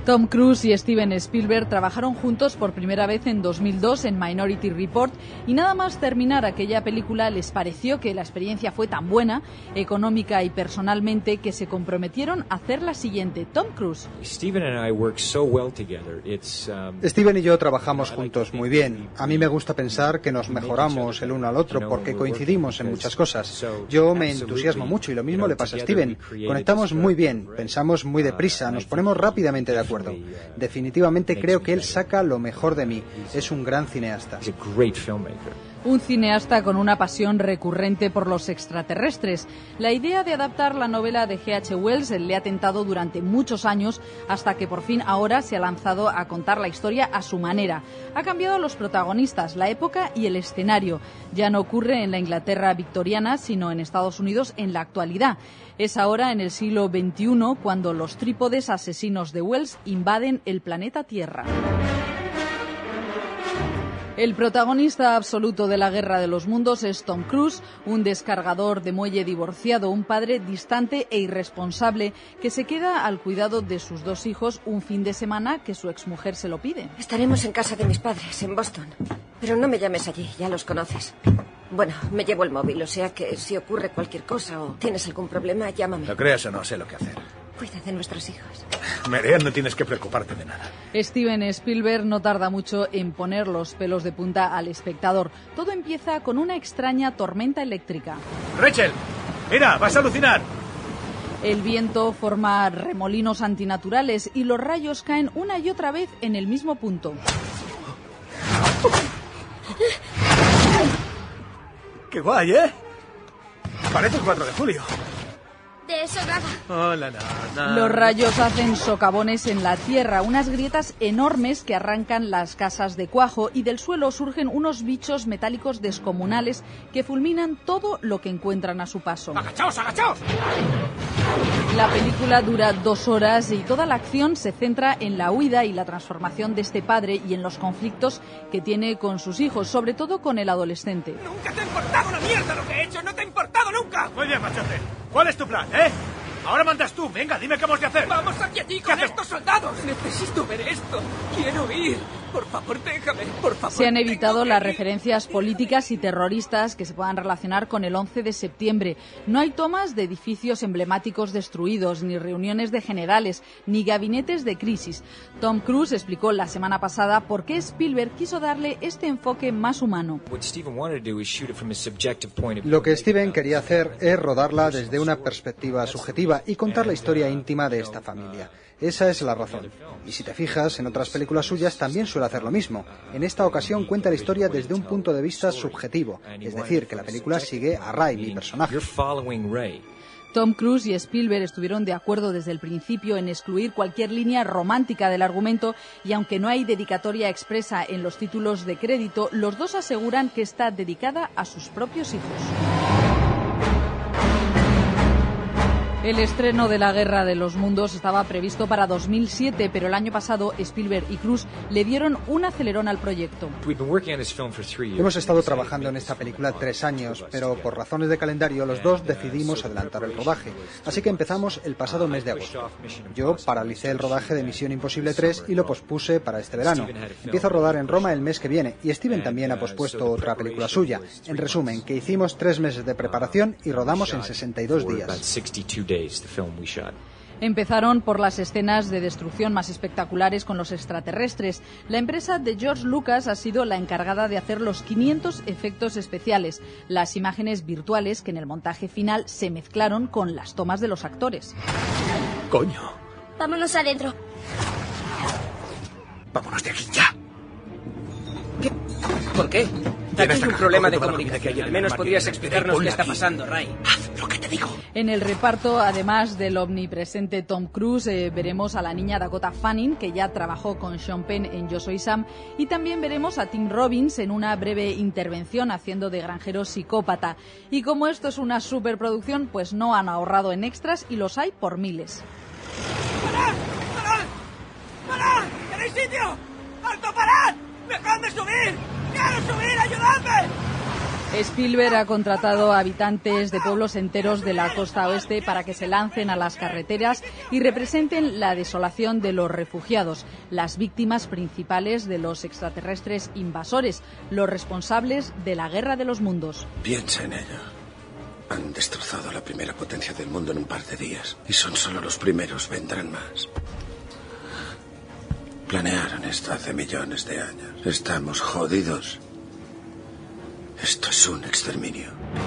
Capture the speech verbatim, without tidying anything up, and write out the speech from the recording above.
Tom Cruise y Steven Spielberg trabajaron juntos por primera vez en dos mil dos en Minority Report y nada más terminar aquella película les pareció que la experiencia fue tan buena, económica y personalmente, que se comprometieron a hacer la siguiente. Tom Cruise. Steven y yo trabajamos juntos muy bien. A mí me gusta pensar que nos mejoramos el uno al otro porque coincidimos en muchas cosas. Yo me entusiasmo mucho y lo mismo le pasa a Steven. Conectamos muy bien, pensamos muy deprisa, nos ponemos rápidamente de acuerdo. Definitivamente creo que él saca lo mejor de mí. Es un gran cineasta. Un cineasta con una pasión recurrente por los extraterrestres. La idea de adaptar la novela de G H Wells le ha tentado durante muchos años hasta que por fin ahora se ha lanzado a contar la historia a su manera. Ha cambiado los protagonistas, la época y el escenario. Ya no ocurre en la Inglaterra victoriana, sino en Estados Unidos en la actualidad. Es ahora en el siglo veintiuno cuando los trípodes asesinos de Wells invaden el planeta Tierra. El protagonista absoluto de la Guerra de los Mundos es Tom Cruise, un descargador de muelle divorciado, un padre distante e irresponsable que se queda al cuidado de sus dos hijos un fin de semana que su exmujer se lo pide. Estaremos en casa de mis padres, en Boston. Pero no me llames allí, ya los conoces. Bueno, me llevo el móvil, o sea que si ocurre cualquier cosa o tienes algún problema, llámame. Lo creas o no, sé lo que hacer. Cuida de nuestros hijos. Merian, no tienes que preocuparte de nada. Steven Spielberg no tarda mucho en poner los pelos de punta al espectador. Todo empieza con una extraña tormenta eléctrica. ¡Rachel! ¡Mira, vas a alucinar! El viento forma remolinos antinaturales y los rayos caen una y otra vez en el mismo punto. ¡Qué guay, eh! Parece el cuatro de julio. De eso nada. Hola, no, no. Los rayos hacen socavones en la tierra, unas grietas enormes que arrancan las casas de cuajo y del suelo surgen unos bichos metálicos descomunales que fulminan todo lo que encuentran a su paso. ¡Agachaos, agachaos! La película dura dos horas y toda la acción se centra en la huida y la transformación de este padre y en los conflictos que tiene con sus hijos, sobre todo con el adolescente. ¡Nunca te ha importado una mierda lo que he hecho! ¡No te ha importado nunca! Muy bien, machote. ¿Cuál es tu plan, eh? Ahora mandas tú. Venga, dime qué hemos de hacer. ¡Vamos hacia allí con estos soldados! ¡Necesito ver esto! ¡Quiero ir! Por favor, déjame. Por favor. Se han evitado las referencias políticas y terroristas que se puedan relacionar con el once de septiembre. No hay tomas de edificios emblemáticos destruidos, ni reuniones de generales, ni gabinetes de crisis. Tom Cruise explicó la semana pasada por qué Spielberg quiso darle este enfoque más humano. Lo que Steven quería hacer es rodarla desde una perspectiva subjetiva y contar la historia íntima de esta familia. Esa es la razón. Y si te fijas, en otras películas suyas también suele hacer lo mismo. En esta ocasión cuenta la historia desde un punto de vista subjetivo, es decir, que la película sigue a Ray, mi personaje. Tom Cruise y Spielberg estuvieron de acuerdo desde el principio en excluir cualquier línea romántica del argumento y aunque no hay dedicatoria expresa en los títulos de crédito, los dos aseguran que está dedicada a sus propios hijos. El estreno de La Guerra de los Mundos estaba previsto para dos mil siete, pero el año pasado Spielberg y Cruise le dieron un acelerón al proyecto. Hemos estado trabajando en esta película tres años, pero por razones de calendario los dos decidimos adelantar el rodaje, así que empezamos el pasado mes de agosto. Yo paralicé el rodaje de Misión Imposible tres y lo pospuse para este verano. Empiezo a rodar en Roma el mes que viene y Steven también ha pospuesto otra película suya. En resumen, que hicimos tres meses de preparación y rodamos en sesenta y dos días. Empezaron por las escenas de destrucción más espectaculares con los extraterrestres. La empresa de George Lucas ha sido la encargada de hacer los quinientos efectos especiales, las imágenes virtuales que en el montaje final se mezclaron con las tomas de los actores. ¡Coño! Vámonos adentro. ¡Vámonos de aquí ya! ¿Qué? ¿Por qué? Aquí hay un problema de comunicación. Al menos podrías explicarnos qué está pasando, Ray. Haz lo que te digo. En el reparto, además del omnipresente Tom Cruise, eh, veremos a la niña Dakota Fanning, que ya trabajó con Sean Penn en Yo Soy Sam, y también veremos a Tim Robbins en una breve intervención haciendo de granjero psicópata. Y como esto es una superproducción, pues no han ahorrado en extras y los hay por miles. ¡Parad! ¡Parad! ¡Parad! ¡Tenéis sitio! ¡Alto, parad! ¡Dejadme subir! ¡Quiero subir! ¡Ayudadme! Spielberg ha contratado a habitantes de pueblos enteros de la costa oeste para que se lancen a las carreteras y representen la desolación de los refugiados, las víctimas principales de los extraterrestres invasores, los responsables de la guerra de los mundos. Piensa en ello. Han destrozado la primera potencia del mundo en un par de días. Y son solo los primeros, vendrán más. Planearon esto hace millones de años. Estamos jodidos. Esto es un exterminio.